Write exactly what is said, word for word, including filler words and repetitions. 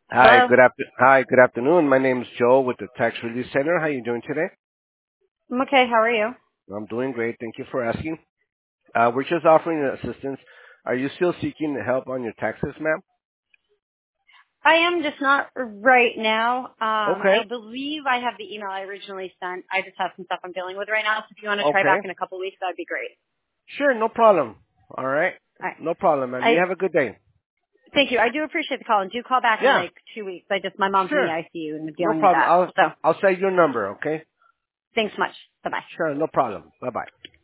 Hi, Hello. good after- Hi, good afternoon. My name is Joe with the Tax Relief Center. How are you doing today? I'm okay. How are you? I'm doing great. Thank you for asking. Uh, we're just offering assistance. Are you still seeking help on your taxes, ma'am? I am just not right now. Um, I Okay. believe I have the email I originally sent. I just have some stuff I'm dealing with right now. So if you want to try Okay. back in a couple weeks, that'd be great. Sure, no problem. All right. All right. No problem, ma'am. You I have a good day. thank you. I do appreciate the call, and do call back in Yeah, like two weeks. I just my mom's in the sure. I C U and I'm No dealing with problem. that. I'll So I'll save your number, okay? thanks much. Bye bye. Sure, no problem. Bye-bye.